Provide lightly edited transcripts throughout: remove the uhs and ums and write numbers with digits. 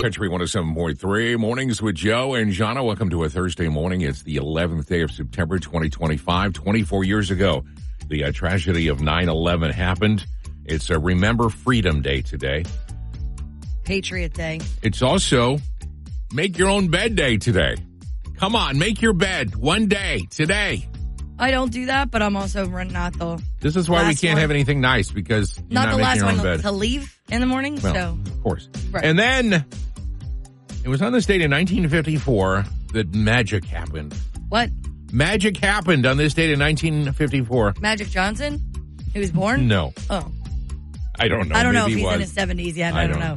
Country 107.3, Mornings with Joe and Jana. Welcome to a Thursday morning. It's the 11th day of September 2025. 24 years ago, the tragedy of 9/11 happened. It's a Remember Freedom Day today. Patriot Day. It's also Make Your Own Bed Day today. Come on, make your bed one day today. I don't do that, but I'm also not the This is why we can't one. have anything nice, because you're not the making last your own one bed. to leave in the morning. Well, So of course. Right. And then it was on this date in 1954 that magic happened. What? Magic happened on this date in 1954. Magic Johnson? He was born? No. Oh. I don't know. I don't know if Maybe he's he in was. his 70s yet. I don't know.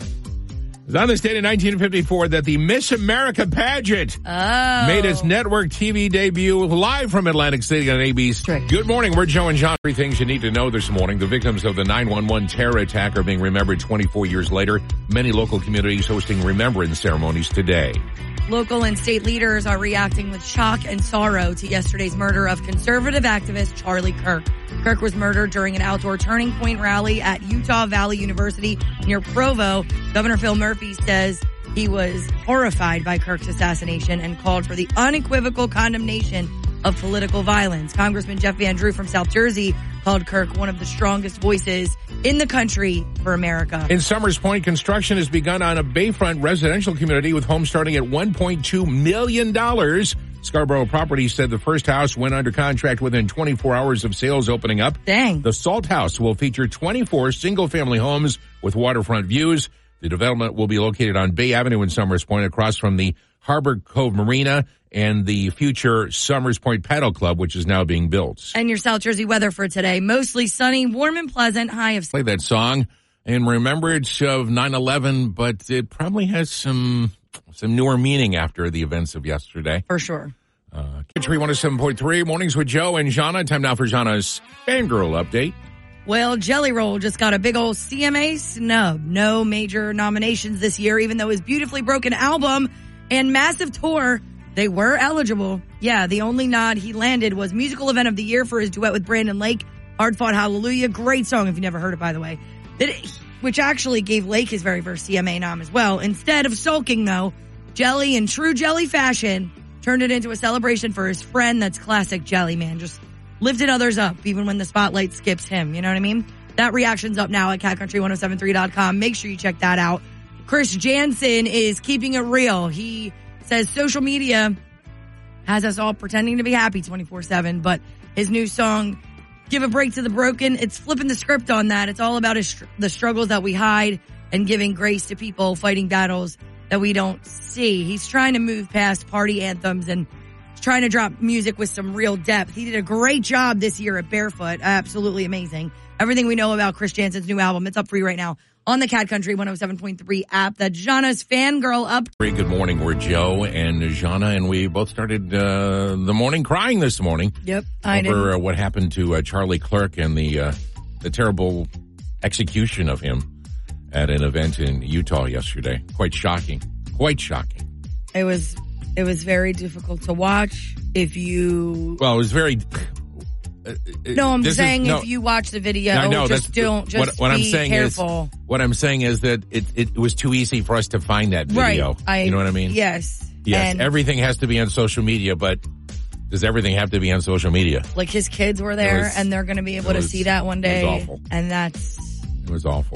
It was on this date in 1954 that the Miss America pageant made its network TV debut live from Atlantic City on ABC. Trick. Good morning. We're Joe and John. Three things you need to know this morning. The victims of the 9/11 terror attack are being remembered 24 years later. Many local communities hosting remembrance ceremonies today. Local and state leaders are reacting with shock and sorrow to yesterday's murder of conservative activist Charlie Kirk. Kirk was murdered during an outdoor Turning Point rally at Utah Valley University near Provo. Governor Phil Murphy says he was horrified by Kirk's assassination and called for the unequivocal condemnation of political violence. Congressman Jeff Van Drew from South Jersey called Kirk one of the strongest voices in the country for America. In Summers Point, construction has begun on a Bayfront residential community with homes starting at $1.2 million. Scarborough Properties said the first house went under contract within 24 hours of sales opening up. Dang. The Salt House will feature 24 single-family homes with waterfront views. The development will be located on Bay Avenue in Summers Point across from the Harbor Cove Marina and the future Summers Point Paddle Club, which is now being built. And your South Jersey weather for today. Mostly sunny, warm and pleasant, high of... Play that song in remembrance of 9/11, but it probably has some newer meaning after the events of yesterday. For sure. Country 107.3, Mornings with Joe and Jana. Time now for Jana's Fangirl Update. Well, Jelly Roll just got a big old CMA snub. No major nominations this year, even though his beautifully broken album and massive tour, they were eligible. Yeah, the only nod he landed was Musical Event of the Year for his duet with Brandon Lake. Hard Fought Hallelujah. Great song if you never heard it, by the way. Which actually gave Lake his very first CMA nom as well. Instead of sulking, though, Jelly, in true Jelly fashion, turned it into a celebration for his friend. That's classic Jelly, man. Just lifted others up, even when the spotlight skips him. You know what I mean? That reaction's up now at catcountry1073.com. Make sure you check that out. Chris Jansen is keeping it real. He says social media has us all pretending to be happy 24/7, but his new song, Give a Break to the Broken, it's flipping the script on that. It's all about the struggles that we hide and giving grace to people fighting battles that we don't see. He's trying to move past party anthems and trying to drop music with some real depth. He did a great job this year at Barefoot. Absolutely amazing. Everything we know about Chris Jansen's new album, it's up for you right now on the Cat Country 107.3 app. That's Jana's Fangirl Up. Very good morning. We're Joe and Jana, and we both started the morning crying this morning. Yep, I over did. what happened to Charlie Clerk and the terrible execution of him at an event in Utah yesterday. Quite shocking. Quite shocking. It was very difficult to watch. If you... Well, it was very... No, I'm saying if you watch the video, what I'm saying careful. What I'm saying is that it was too easy for us to find that video. Right. You know what I mean? Yes. Yes. And everything has to be on social media, but does everything have to be on social media? like his kids were there, and they're going to be able to see that one day. It was awful. And that's... It was awful.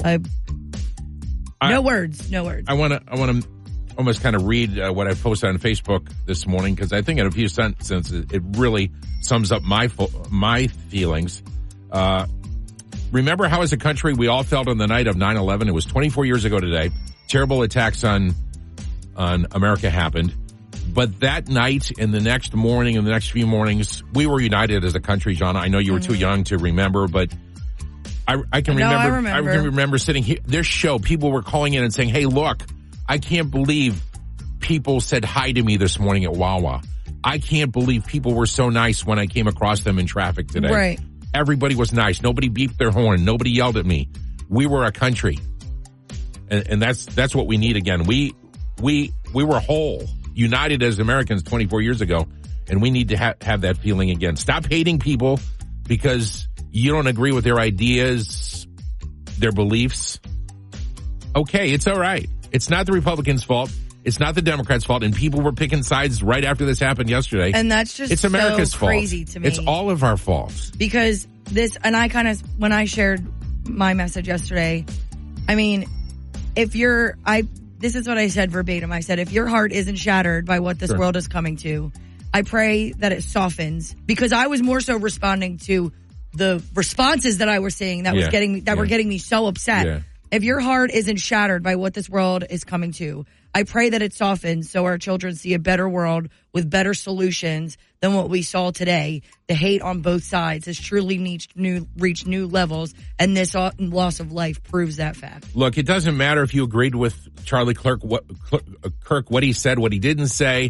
No words. I want to almost kind of read what I posted on Facebook this morning, because I think in a few sentences it really sums up my feelings. Remember how as a country we all felt on the night of 9/11? It was 24 years ago today. Terrible attacks on America happened. But that night and the next morning and the next few mornings, we were united as a country, John. I know you were too young to remember, but I can remember. I can remember sitting here. This show, people were calling in and saying, "Hey, look, I can't believe people said hi to me this morning at Wawa. I can't believe people were so nice when I came across them in traffic today. Right. Everybody was nice. Nobody beeped their horn. Nobody yelled at me. We were a country, and that's what we need again. We were whole, united as Americans 24 years ago, and we need to have that feeling again. Stop hating people because you don't agree with their ideas, their beliefs. Okay, it's all right. It's not the Republicans' fault. It's not the Democrats' fault. And people were picking sides right after this happened yesterday. And that's just it's America's so fault. Crazy to me. It's all of our faults. Because this, and I kind of, when I shared my message yesterday, I mean, this is what I said verbatim. I said, if your heart isn't shattered by what this world is coming to, I pray that it softens, because I was more so responding to the responses that I was seeing that were getting me so upset. Yeah. If your heart isn't shattered by what this world is coming to, I pray that it softens so our children see a better world with better solutions than what we saw today. The hate on both sides has truly reached new levels, and this loss of life proves that fact. Look, it doesn't matter if you agreed with Charlie Kirk, what he said, what he didn't say.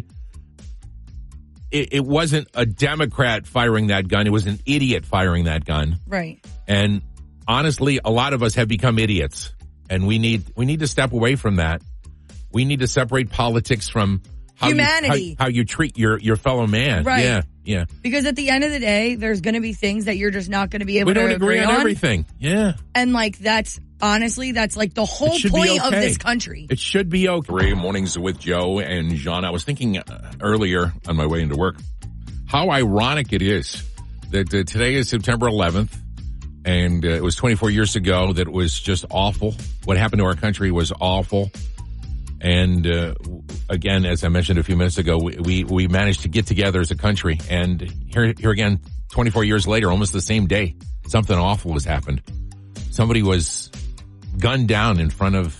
It wasn't a Democrat firing that gun. It was an idiot firing that gun. Right. And honestly, a lot of us have become idiots, and we need to step away from that. We need to separate politics from humanity, how you treat your fellow man. Right. Yeah. Because at the end of the day, there's going to be things that you're just not going to be able to agree on everything. Yeah. And that's like the whole point of this country. It should be okay. 3 mornings with Joe and John. I was thinking earlier on my way into work how ironic it is that today is September 11th, and it was 24 years ago that it was just awful. What happened to our country was awful. And again, as I mentioned a few minutes ago, we managed to get together as a country. And here again, 24 years later, almost the same day, something awful has happened. Somebody was gunned down in front of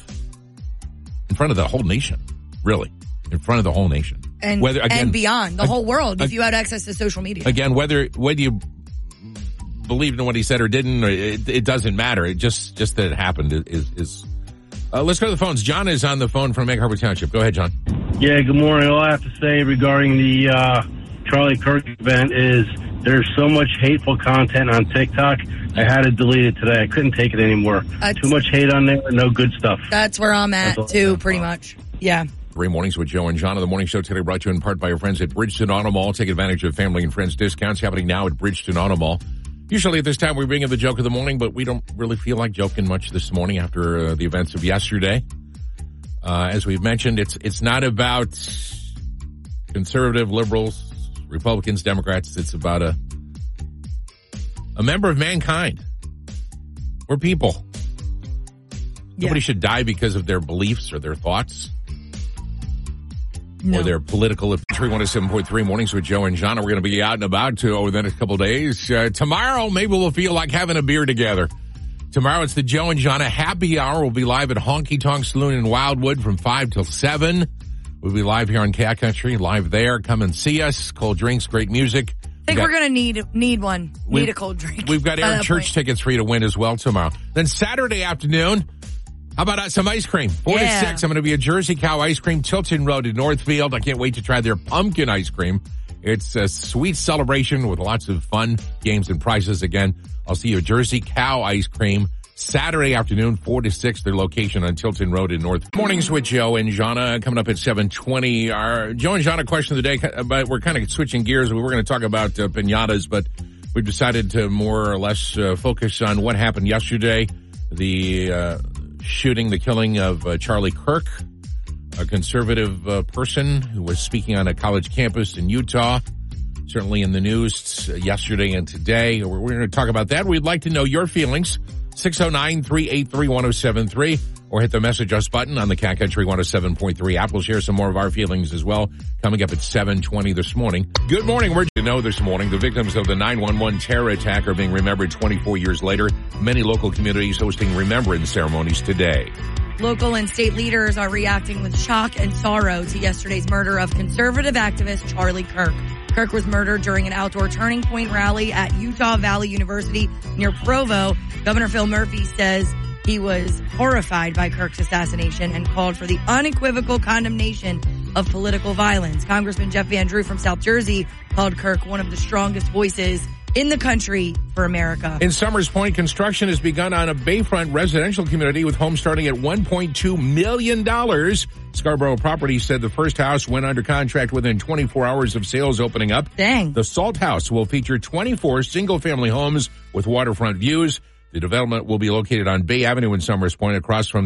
the whole nation, really, in front of the whole nation, and beyond the whole world. If you had access to social media, again, whether you believed in what he said or didn't, it doesn't matter. It just that it happened is. Let's go to the phones. John is on the phone from Egg Harbor Township. Go ahead, John. Yeah, good morning. All I have to say regarding the Charlie Kirk event is there's so much hateful content on TikTok. I had to delete it today. I couldn't take it anymore. Too much hate on there, no good stuff. That's where I'm at, too, pretty much. Yeah. 3 mornings with Joe and John on the morning show today, brought to you in part by your friends at Bridgeton Auto Mall. Take advantage of family and friends discounts happening now at Bridgeton Auto Mall. Usually at this time we bring in the joke of the morning, but we don't really feel like joking much this morning after the events of yesterday. As we've mentioned, it's not about conservative, liberals, Republicans, Democrats. It's about a member of mankind. We're people. Yeah. Nobody should die because of their beliefs or their thoughts. No. Or their political. 107.3 mornings with Joe and John. We're going to be out and about over the next couple of days. Tomorrow, maybe we'll feel like having a beer together. Tomorrow, it's the Joe and John happy hour. We'll be live at Honky Tonk Saloon in Wildwood from 5 till 7. We'll be live here on Cat Country, live there. Come and see us. Cold drinks, great music. I think we're going to need one. Need a cold drink. We've got Aaron Church tickets for you to win as well tomorrow. Then Saturday afternoon, how about some ice cream? 4 to 6, I'm going to be at Jersey Cow Ice Cream, Tilton Road in Northfield. I can't wait to try their pumpkin ice cream. It's a sweet celebration with lots of fun games and prizes. Again, I'll see you at Jersey Cow Ice Cream Saturday afternoon, 4 to 6, their location on Tilton Road in North. Mornings with Joe and Jana coming up at 7:20. Our Joe and Jana question of the day, but we're kind of switching gears. We were going to talk about piñatas, but we've decided to more or less focus on what happened yesterday. The shooting, the killing of Charlie Kirk, a conservative person who was speaking on a college campus in Utah. Certainly in the news yesterday and today. We're going to talk about that. We'd like to know your feelings. 609-383-1073 or hit the message us button on the Cat Country 107.3 app. We'll share some more of our feelings as well coming up at 7:20 this morning. Good morning. We're to know this morning the victims of the 9/11 terror attack are being remembered 24 years later. Many local communities hosting remembrance ceremonies today. Local and state leaders are reacting with shock and sorrow to yesterday's murder of conservative activist Charlie Kirk. Kirk was murdered during an outdoor Turning Point rally at Utah Valley University near Provo. Governor Phil Murphy says he was horrified by Kirk's assassination and called for the unequivocal condemnation of political violence. Congressman Jeff Van Drew from South Jersey called Kirk one of the strongest voices in the country for America. In Summers Point, construction has begun on a bayfront residential community with homes starting at $1.2 million. Scarborough Properties said the first house went under contract within 24 hours of sales opening up. Dang. The Salt House will feature 24 single-family homes with waterfront views. The development will be located on Bay Avenue in Summers Point across from the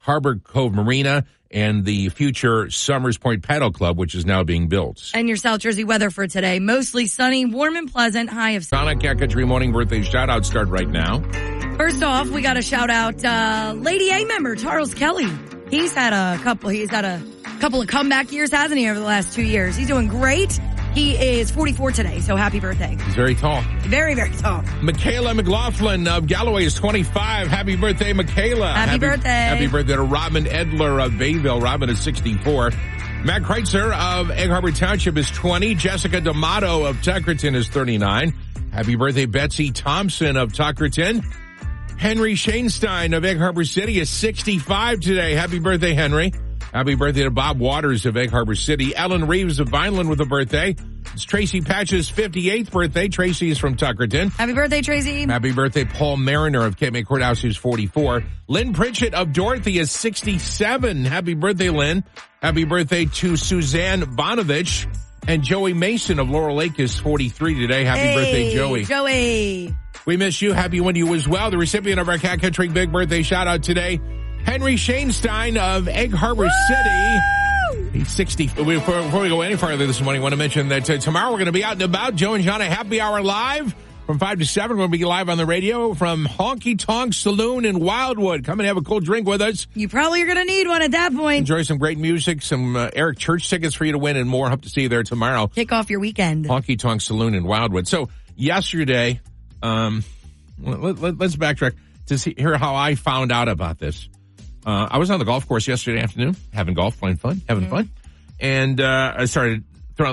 Harbor Cove Marina and the future Summers Point Paddle Club, which is now being built. And your South Jersey weather for today. Mostly sunny, warm and pleasant, high of... Sonic Cat Country Morning Birthday shout-out start right now. First off, we got to shout out Lady A member, Charles Kelly. He's had a couple of comeback years, hasn't he, over the last 2 years? He's doing great. He is 44 today, so happy birthday. He's very tall. Very, very tall. Michaela McLaughlin of Galloway is 25. Happy birthday, Michaela. Happy birthday. Happy birthday to Robin Edler of Bayville. Robin is 64. Matt Kreitzer of Egg Harbor Township is 20. Jessica D'Amato of Tuckerton is 39. Happy birthday, Betsy Thompson of Tuckerton. Henry Shainstein of Egg Harbor City is 65 today. Happy birthday, Henry. Happy birthday to Bob Waters of Egg Harbor City. Ellen Reeves of Vineland with a birthday. It's Tracy Patch's 58th birthday. Tracy is from Tuckerton. Happy birthday, Tracy. Happy birthday, Paul Mariner of Cape May Courthouse, who's 44. Lynn Pritchett of Dorothy is 67. Happy birthday, Lynn. Happy birthday to Suzanne Bonovich. And Joey Mason of Laurel Lake is 43 today. Happy birthday, Joey. Joey. We miss you. Happy one to you as well. The recipient of our Cat Country Big Birthday shout out today, Henry Shainstein of Egg Harbor City. He's 60. Before we go any further this morning, I want to mention that tomorrow we're going to be out and about. Joe and John, a happy hour live from 5 to 7. We're going to be live on the radio from Honky Tonk Saloon in Wildwood. Come and have a cool drink with us. You probably are going to need one at that point. Enjoy some great music, some Eric Church tickets for you to win and more. Hope to see you there tomorrow. Kick off your weekend. Honky Tonk Saloon in Wildwood. So yesterday, let's backtrack to hear how I found out about this. I was on the golf course yesterday afternoon, having golf, having fun. And I started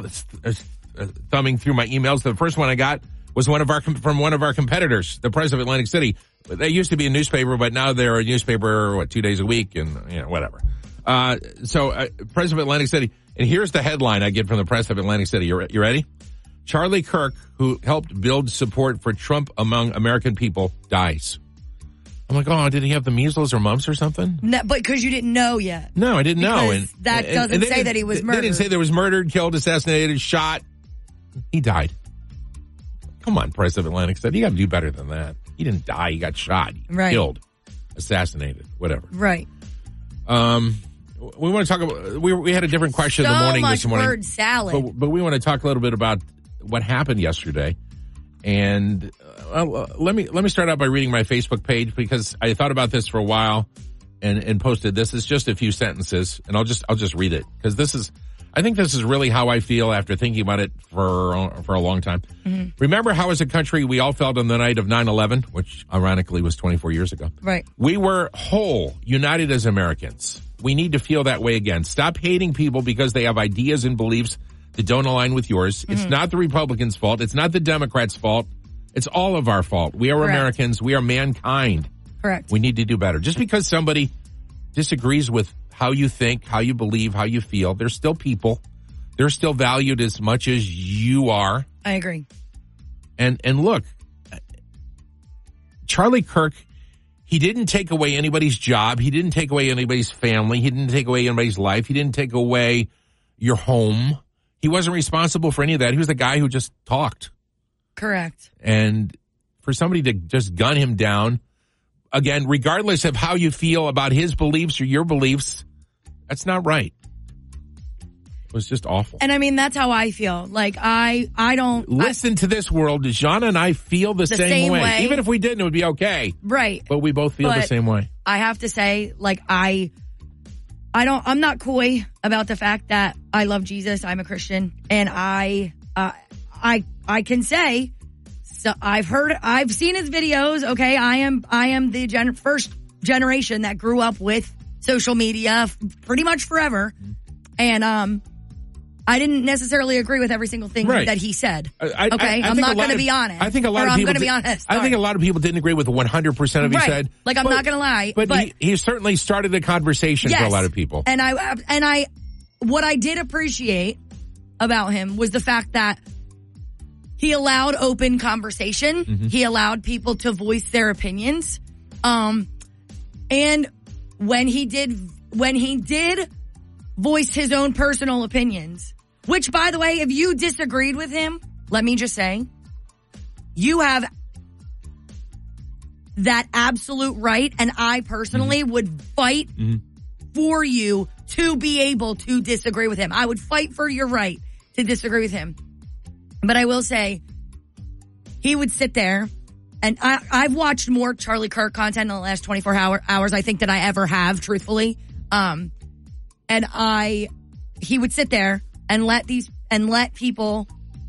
thumbing through my emails. The first one I got was from one of our competitors, the Press of Atlantic City. They used to be a newspaper, but now they're a newspaper, 2 days a week and, whatever. Press of Atlantic City. And here's the headline I get from the Press of Atlantic City. You ready? Charlie Kirk, who helped build support for Trump among American people, dies. I'm like, oh, did he have the measles or mumps or something? No, but because you didn't know yet. No, I didn't know. And that doesn't say that he was murdered. They didn't say there was murdered, killed, assassinated, shot. He died. Come on, Press of Atlantic City. You got to do better than that. He didn't die. He got shot. Killed. Assassinated. Whatever. Right. We want to talk about, we had a different question in the morning this morning. Word salad. But we want to talk a little bit about what happened yesterday. And let me start out by reading my Facebook page because I thought about this for a while and posted this. It's just a few sentences, and I'll just read it because I think this is really how I feel after thinking about it for a long time. Mm-hmm. Remember how as a country we all felt on the night of 9/11, which ironically was 24 years ago. Right. We were whole, united as Americans. We need to feel that way again. Stop hating people because they have ideas and beliefs that don't align with yours. Mm-hmm. It's not the Republicans' fault. It's not the Democrats' fault. It's all of our fault. We are Correct. Americans. We are mankind. Correct. We need to do better. Just because somebody disagrees with how you think, how you believe, how you feel, they're still people. They're still valued as much as you are. I agree. And look, Charlie Kirk, he didn't take away anybody's job. He didn't take away anybody's family. He didn't take away anybody's life. He didn't take away your home. He wasn't responsible for any of that. He was the guy who just talked. Correct. And for somebody to just gun him down, again, regardless of how you feel about his beliefs or your beliefs, that's not right. It was just awful. And I mean, that's how I feel. Like, I don't... Listen to this world. John and I feel the same way. Even if we didn't, it would be okay. Right. But we both feel the same way. I have to say, like, I'm not coy about the fact that I love Jesus. I'm a Christian. And I can say, so I've seen his videos. Okay. I am the first generation that grew up with social media pretty much forever. And, I didn't necessarily agree with every single thing that he said. I'm not going to be honest. I think a lot of people. I think a lot of people didn't agree with 100% of what he said. Like, I'm not going to lie, but he certainly started a conversation for a lot of people. And I what I did appreciate about him was the fact that he allowed open conversation. Mm-hmm. He allowed people to voice their opinions. And when he did voice his own personal opinions, which, by the way, if you disagreed with him, let me just say, you have that absolute right, and I personally would fight for you to be able to disagree with him. I would fight for your right to disagree with him. But I will say, he would sit there, and I've watched more Charlie Kirk content in the last 24 hours, I think, than I ever have, truthfully. And he would sit there and let people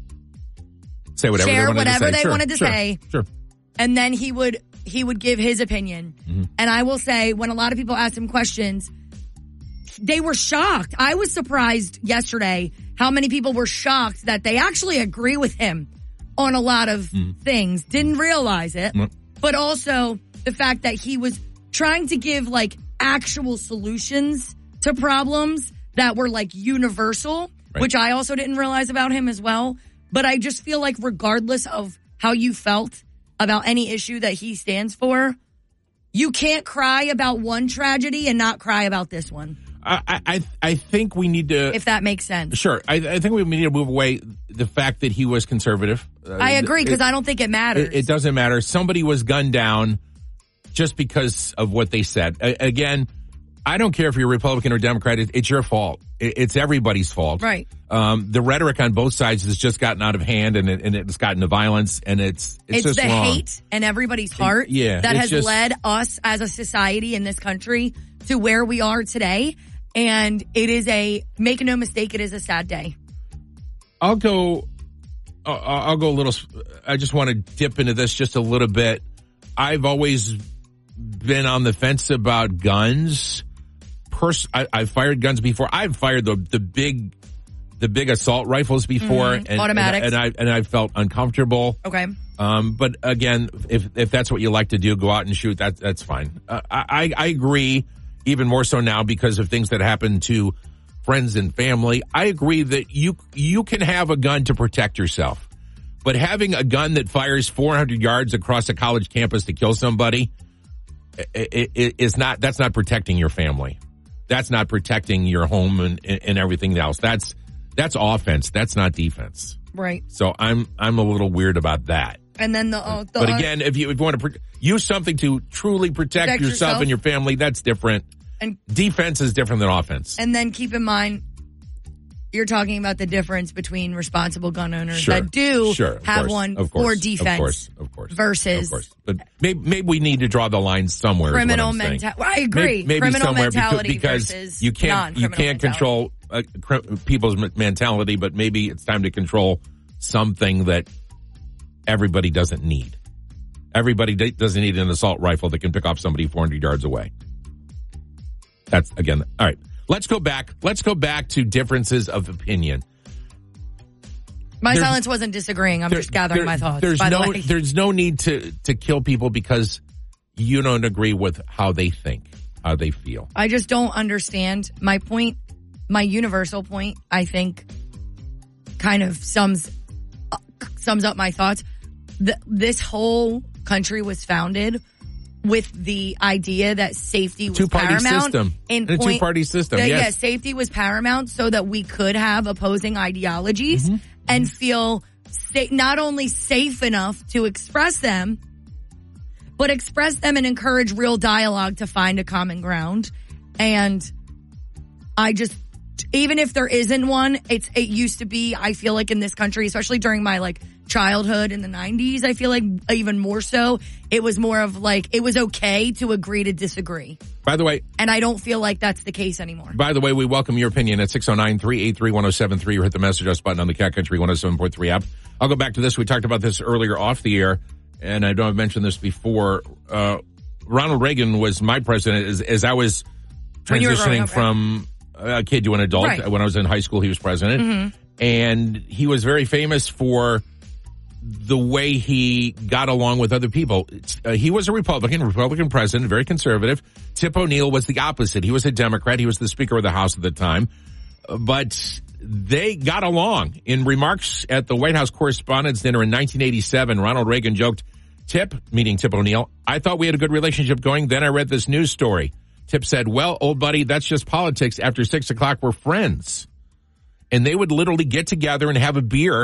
say whatever they wanted to say. Sure. And then he would give his opinion. And I will say, when a lot of people asked him questions, they were shocked. I was surprised yesterday how many people were shocked that they actually agree with him on a lot of things. Didn't realize it. But also the fact that he was trying to give like actual solutions to problems that were like universal, which I also didn't realize about him as well. But I just feel like regardless of how you felt about any issue that he stands for, you can't cry about one tragedy and not cry about this one. I think we need to... If that makes sense. Sure. I think we need to move away the fact that he was conservative. I agree, because I don't think it matters. It doesn't matter. Somebody was gunned down just because of what they said. Again, I don't care if you're Republican or Democrat. It's your fault. It's everybody's fault. Right. The rhetoric on both sides has just gotten out of hand, and it's gotten to violence, and it's just the wrong. hate in everybody's heart that has led us as a society in this country to where we are today. And it is make no mistake, it is a sad day. I'll go a little, I just want to dip into this just a little bit. I've always been on the fence about guns. I've fired guns before. I've fired the big assault rifles before, and automatics, and I felt uncomfortable. Okay. But again, if that's what you like to do, go out and shoot. That's fine. I agree, even more so now because of things that happen to friends and family. I agree that you can have a gun to protect yourself, but having a gun that fires 400 yards across a college campus to kill somebody that's not protecting your family. That's not protecting your home and everything else. That's offense. That's not defense. Right. So I'm a little weird about that. And then but again, if you want to use something to truly protect yourself and your family, that's different. And defense is different than offense. And then keep in mind, you're talking about the difference between responsible gun owners that do have one for defense, of course, versus. But maybe we need to draw the line somewhere. Criminal mentality. I agree. Maybe criminal mentality because versus you can't control people's mentality, but maybe it's time to control something that everybody doesn't need. Everybody doesn't need an assault rifle that can pick off somebody 400 yards away. That's, again, all right. Let's go back to differences of opinion. My silence wasn't disagreeing. I'm just gathering my thoughts. There's no need to kill people because you don't agree with how they think, how they feel. I just don't understand. My point, my universal point, I think, kind of sums up my thoughts. This whole country was founded with the idea that safety was paramount. Two-party system. Yes, safety was paramount so that we could have opposing ideologies and feel not only safe enough to express them, but express them and encourage real dialogue to find a common ground. And I just, even if there isn't one, it used to be, I feel like in this country, especially during my childhood in the 90s, I feel like even more so, it was more of it was okay to agree to disagree. By the way. And I don't feel like that's the case anymore. By the way, we welcome your opinion at 609-383-1073 or hit the message us button on the Cat Country 107.3 app. I'll go back to this. We talked about this earlier off the air, and I know I've mentioned this before. Ronald Reagan was my president as I was transitioning from a kid to an adult. Right. When I was in high school, he was president. And he was very famous for the way he got along with other people. He was a Republican president, very conservative. Tip O'Neill was the opposite. He was a Democrat. He was the Speaker of the House at the time. But they got along. In remarks at the White House Correspondents' Dinner in 1987, Ronald Reagan joked, Tip, meaning Tip O'Neill, I thought we had a good relationship going. Then I read this news story. Tip said, well, old buddy, that's just politics. After 6 o'clock, we're friends. And they would literally get together and have a beer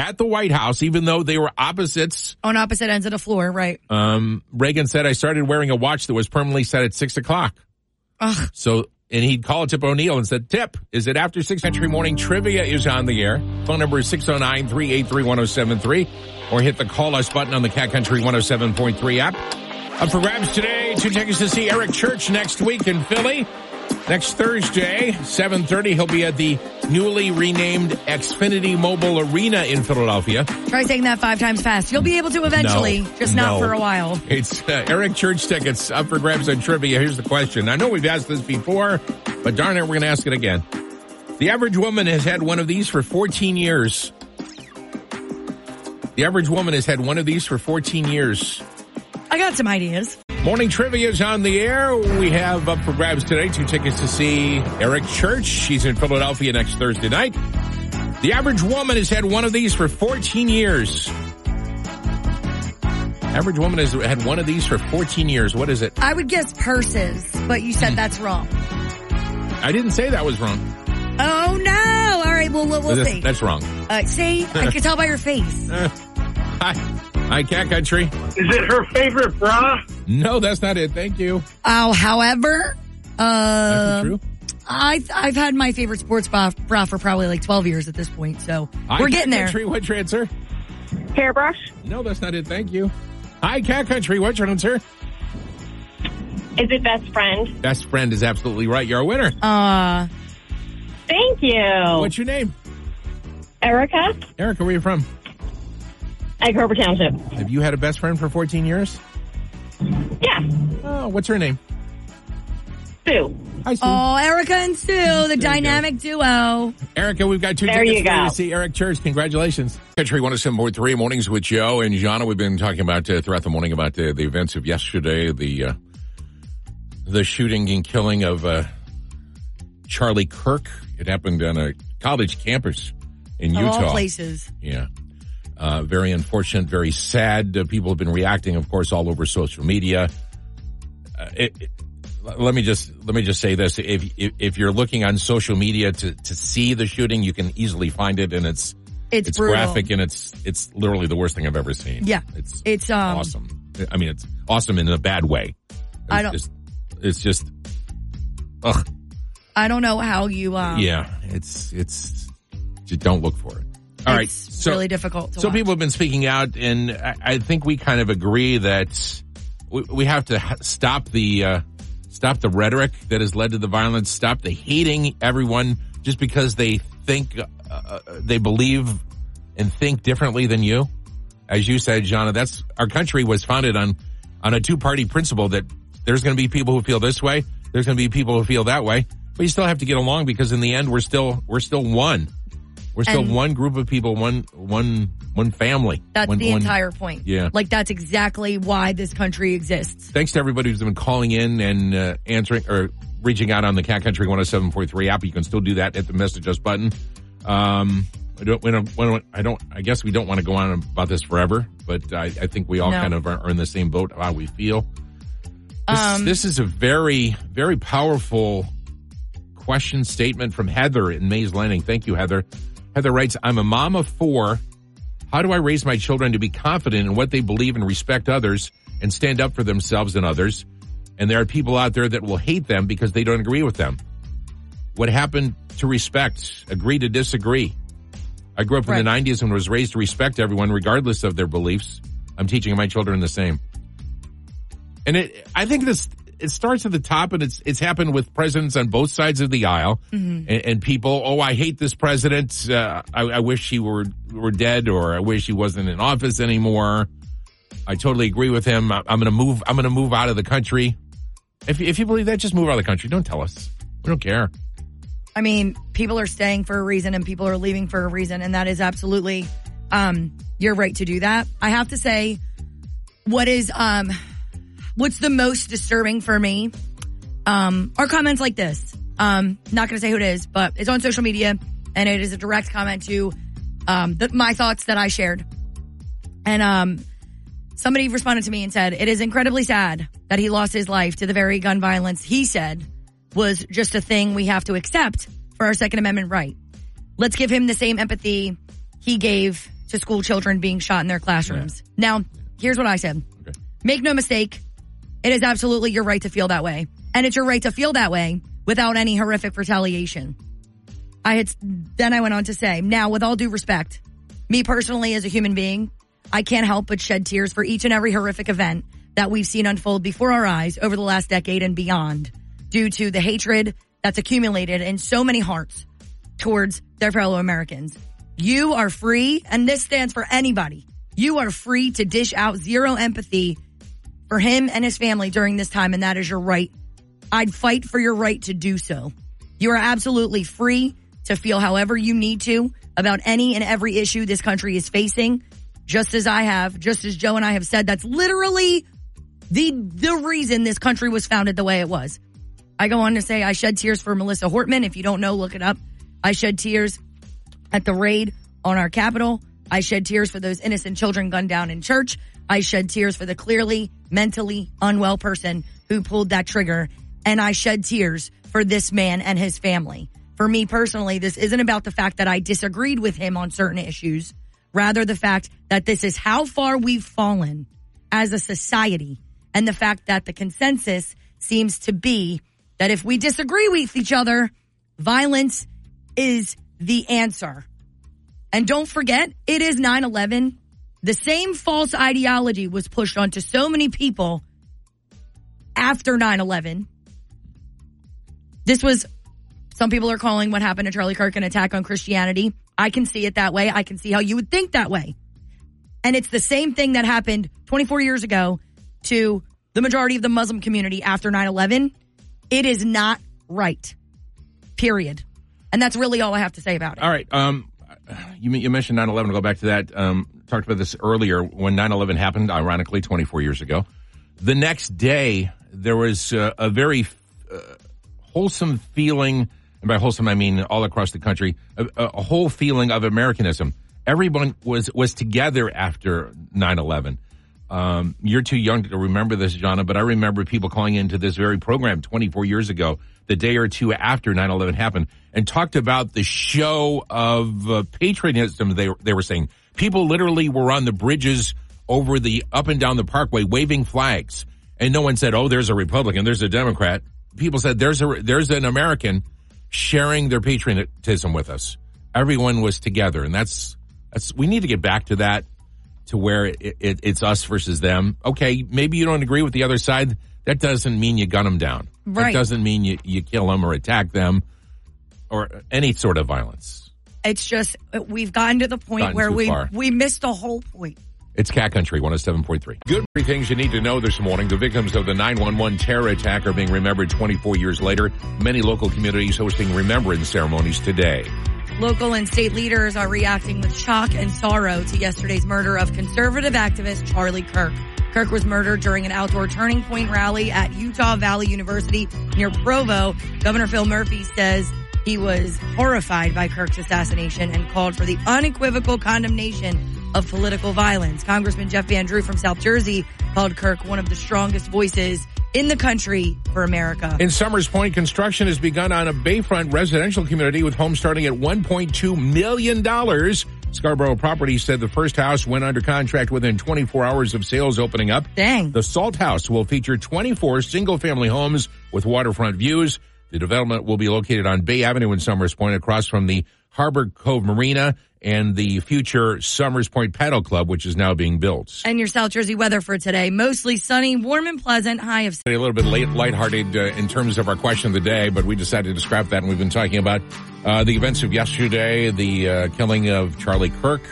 at the White House, even though they were opposites. On opposite ends of the floor, right. Reagan said, I started wearing a watch that was permanently set at 6 o'clock. Ugh. So, and he'd call Tip O'Neill and said, Tip, is it after 6? Country Morning Trivia is on the air. Phone number is 609-383-1073, or hit the Call Us button on the Cat Country 107.3 app. Up for grabs today, 2 tickets to see Eric Church next week in Philly. Next Thursday, 7:30, he'll be at the newly renamed Xfinity Mobile Arena in Philadelphia. Try saying that 5 times fast. You'll be able to eventually, not for a while. It's Eric Church tickets up for grabs on trivia. Here's the question. I know we've asked this before, but darn it, we're going to ask it again. The average woman has had one of these for 14 years. The average woman has had one of these for 14 years. I got some ideas. Morning Trivia is on the air. We have up for grabs today 2 tickets to see Eric Church. She's in Philadelphia next Thursday night. The average woman has had one of these for 14 years. Average woman has had one of these for 14 years. What is it? I would guess purses, but you said that's wrong. I didn't say that was wrong. Oh, no. All right, well, we'll see. That's wrong. See, I can tell by your face. Hi, Cat Country. Is it her favorite bra? No, that's not it. Thank you. Oh, however, That's true. I've had my favorite sports bra for probably like 12 years at this point, so we're getting there. Country, what's your answer? Hairbrush. No, that's not it. Thank you. Hi, Cat Country. What's your answer? Is it best friend? Best friend is absolutely right. You're a winner. Thank you. What's your name? Erica. Erica, where are you from? Egg Harbor Township. Have you had a best friend for 14 years? Yeah. Oh, what's her name? Sue. Hi, Sue. Oh, Erica and Sue, the dynamic duo. Erica, we've got 2 There tickets you for you go. to see Eric Church. Congratulations. Country 107.3 Mornings with Joe and Jana. We've been talking about throughout the morning about the events of yesterday, the shooting and killing of Charlie Kirk. It happened on a college campus in Utah. Of all places. Yeah. Very unfortunate, very sad. People have been reacting, of course, all over social media. Let me just say this: if you're looking on social media to see the shooting, you can easily find it, and it's graphic, and it's literally the worst thing I've ever seen. Yeah, it's awesome. I mean, it's awesome in a bad way. It's just ugh. I don't know how you. Yeah, it's just don't look for it. All right, it's really difficult to So watch. people have been speaking out, and I think we kind of agree that we have to stop the rhetoric that has led to the violence, stop the hating everyone just because they think, they believe and think differently than you. As you said, Jana, our country was founded on a 2-party principle that there's going to be people who feel this way, there's going to be people who feel that way, but you still have to get along because in the end, we're still one. We're still one group of people, one family. That's the entire point. Yeah. Like, that's exactly why this country exists. Thanks to everybody who's been calling in and answering or reaching out on the Cat Country 107.3 app. You can still do that at the Message Us button. I guess we don't want to go on about this forever, but I think we all kind of are in the same boat of how we feel. This is a very, very powerful question statement from Heather in Mays Landing. Thank you, Heather. Heather writes, I'm a mom of 4. How do I raise my children to be confident in what they believe and respect others and stand up for themselves and others? And there are people out there that will hate them because they don't agree with them. What happened to respect? Agree to disagree. I grew up in the 90s and was raised to respect everyone regardless of their beliefs. I'm teaching my children the same. And I think it starts at the top, and it's happened with presidents on both sides of the aisle, and people. I hate this president. I wish he were dead, or I wish he wasn't in office anymore. I totally agree with him. I'm going to move out of the country. If you believe that, just move out of the country. Don't tell us. We don't care. I mean, people are staying for a reason, and people are leaving for a reason, and that is absolutely your right to do that. I have to say, what's the most disturbing for me are comments like this. Not going to say who it is, but it's on social media, and it is a direct comment to my thoughts that I shared. And somebody responded to me and said, it is incredibly sad that he lost his life to the very gun violence he said was just a thing we have to accept for our Second Amendment right. Let's give him the same empathy he gave to school children being shot in their classrooms. Now, here's what I said. Okay. Make no mistake, it is absolutely your right to feel that way. And it's your right to feel that way without any horrific retaliation. Then I went on to say, now, with all due respect, me personally as a human being, I can't help but shed tears for each and every horrific event that we've seen unfold before our eyes over the last decade and beyond, due to the hatred that's accumulated in so many hearts towards their fellow Americans. You are free, and this stands for anybody. You are free to dish out zero empathy for him and his family during this time, and that is your right. I'd fight for your right to do so. You are absolutely free to feel however you need to about any and every issue this country is facing, just as I have, just as Joe and I have said. That's literally the reason this country was founded the way it was. I go on to say I shed tears for Melissa Hortman. If you don't know, look it up. I shed tears at the raid on our Capitol. I shed tears for those innocent children gunned down in church. I shed tears for the clearly mentally unwell person who pulled that trigger. And I shed tears for this man and his family. For me personally, this isn't about the fact that I disagreed with him on certain issues. Rather, the fact that this is how far we've fallen as a society. And the fact that the consensus seems to be that if we disagree with each other, violence is the answer. And don't forget, it is 9/11. The same false ideology was pushed onto so many people after 9/11. This was, some people are calling what happened to Charlie Kirk an attack on Christianity. I can see it that way. I can see how you would think that way. And it's the same thing that happened 24 years ago to the majority of the Muslim community after 9/11. It is not right. Period. And that's really all I have to say about it. All right. You mentioned 9/11. I'll go back to that. Talked about this earlier. When 9/11 happened, ironically, 24 years ago, the next day, there was a very wholesome feeling, and by wholesome, I mean all across the country, a whole feeling of Americanism. Everyone was together after 9/11. You're too young to remember this, Jonna, but I remember people calling into this very program 24 years ago, the day or two after 9/11 happened, and talked about the show of patriotism they were saying. People literally were on the bridges over the up and down the parkway waving flags, and no one said, oh, there's a Republican, there's a Democrat. People said there's an American sharing their patriotism with us. Everyone was together, and that's we need to get back to that, to where it's us versus them. Okay, maybe you don't agree with the other side. That doesn't mean you gun them down. Right. That doesn't mean you kill them or attack them or any sort of violence. It's just we've gotten to the point where we missed the whole point. It's Cat Country 107.3. Good things you need to know this morning. The victims of the 9/11 terror attack are being remembered 24 years later. Many local communities hosting remembrance ceremonies today. Local and state leaders are reacting with shock and sorrow to yesterday's murder of conservative activist Charlie Kirk. Kirk was murdered during an outdoor Turning Point rally at Utah Valley University near Provo. Governor Phil Murphy says he was horrified by Kirk's assassination and called for the unequivocal condemnation of political violence. Congressman Jeff Van Drew from South Jersey called Kirk one of the strongest voices in the country for America. In Summers Point, construction has begun on a bayfront residential community with homes starting at $1.2 million. Scarborough Properties said the first house went under contract within 24 hours of sales opening up. Dang. The Salt House will feature 24 single-family homes with waterfront views. The development will be located on Bay Avenue in Summers Point, across from the Harbor Cove Marina and the future Summers Point Paddle Club, which is now being built. And your South Jersey weather for today, mostly sunny, warm and pleasant, high of... A little bit lighthearted in terms of our question of the day, but we decided to scrap that, and we've been talking about the events of yesterday, the killing of Charlie Kirk.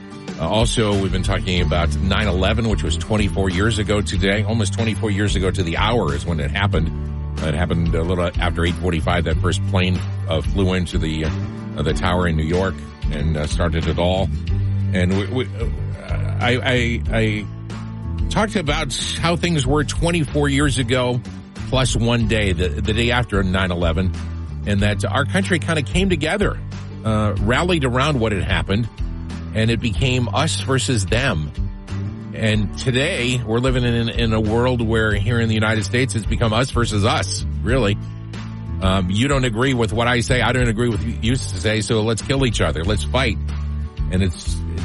Also, we've been talking about 9/11, which was 24 years ago today, almost 24 years ago to the hour is when it happened. It happened a little after 8:45. That first plane flew into the tower in New York and started it all. And I talked about how things were 24 years ago plus one day, the day after 9/11, and that our country kind of came together, rallied around what had happened, and it became us versus them. And today, we're living in a world where here in the United States, it's become us versus us, really. You don't agree with what I say. I don't agree with what you say, so let's kill each other. Let's fight. And it's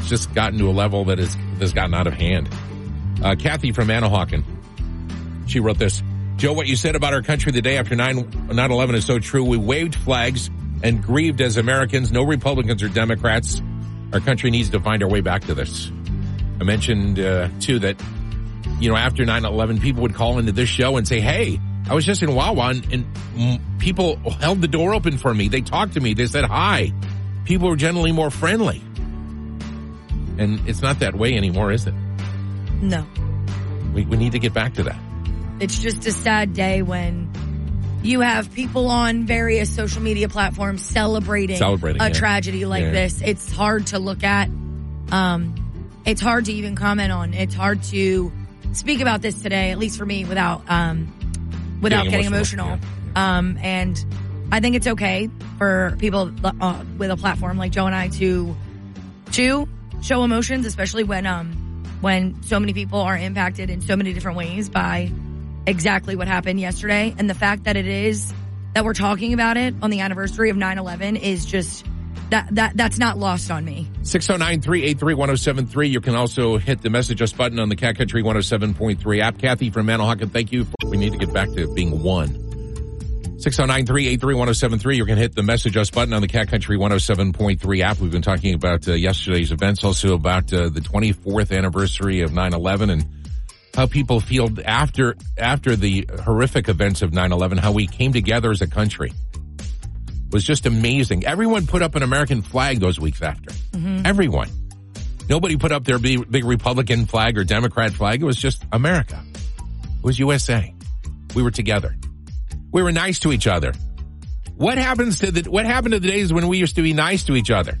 It's just gotten to a level that has gotten out of hand. Kathy from Manahawkin, she wrote this. Joe, what you said about our country the day after 9/11 is so true. We waved flags and grieved as Americans. No Republicans or Democrats. Our country needs to find our way back to this. I mentioned, too, that, after 9/11, people would call into this show and say, hey, I was just in Wawa and people held the door open for me. They talked to me. They said hi. People were generally more friendly. And it's not that way anymore, is it? No. We need to get back to that. It's just a sad day when you have people on various social media platforms celebrating a tragedy like this. It's hard to look at. It's hard to even comment on. It's hard to speak about this today, at least for me, without getting emotional. Yeah. And I think it's okay for people with a platform like Joe and I to show emotions, especially when so many people are impacted in so many different ways by exactly what happened yesterday. And the fact that that we're talking about it on the anniversary of 9/11 is just, that's not lost on me. 609-383-1073. You can also hit the message us button on the Cat Country 107.3 app. Kathy from Manahawkin, thank you. We need to get back to being one. 609-383-1073. You can hit the message us button on the Cat Country 107.3 app. We've been talking about yesterday's events, also about the 24th anniversary of 9/11 and how people feel after the horrific events of 9/11, how we came together as a country. It was just amazing. Everyone put up an American flag those weeks after. Mm-hmm. Everyone. Nobody put up their big Republican flag or Democrat flag. It was just America. It was USA. We were together. We were nice to each other. What happened to the days when we used to be nice to each other?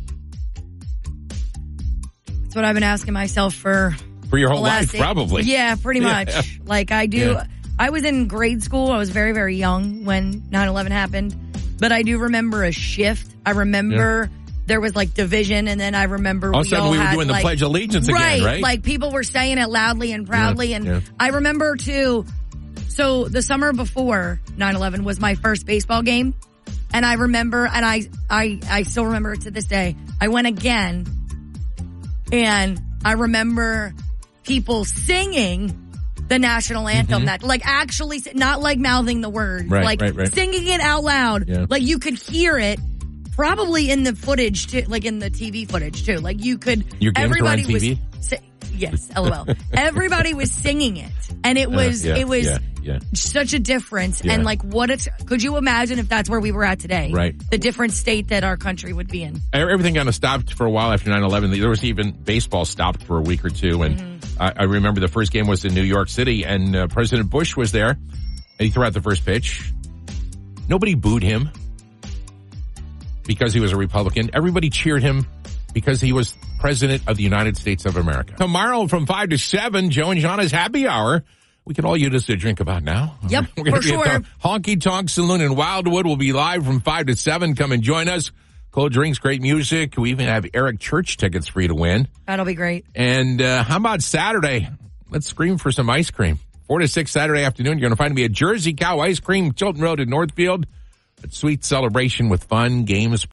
That's what I've been asking myself for your whole life, probably. Yeah, pretty much. Yeah. Like I do. Yeah. I was in grade school. I was very, very young when 9/11 happened. But I do remember a shift. I remember there was like division, and then I remember all of a sudden we were doing the Pledge of Allegiance again, right? Like people were saying it loudly and proudly. And I remember too, so the summer before 9/11 was my first baseball game. And I remember, and I still remember it to this day. I went again, and I remember people singing the national anthem, that like actually not like mouthing the words, right. Singing it out loud. Yeah. Like you could hear it probably in the footage too, like in the TV footage too. Like you could, everybody was TV? Yes, LOL. Everybody was singing it, and it was such a difference. Yeah. And like could you imagine if that's where we were at today? Right. The different state that our country would be in. Everything kind of stopped for a while after 9/11. There was even baseball stopped for a week or two. And I remember the first game was in New York City, and President Bush was there, and he threw out the first pitch. Nobody booed him because he was a Republican. Everybody cheered him because he was President of the United States of America. Tomorrow from 5 to 7, Joe and Jana's Happy Hour. We can all use us a drink about now. Yep, We're gonna for sure. At the Honky Tonk Saloon in Wildwood. We'll be live from 5 to 7. Come and join us. Cold drinks, great music. We even have Eric Church tickets for you to win. That'll be great. And how about Saturday? Let's scream for some ice cream. 4 to 6 Saturday afternoon. You're going to find me at Jersey Cow Ice Cream, Chilton Road in Northfield. A sweet celebration with fun, games,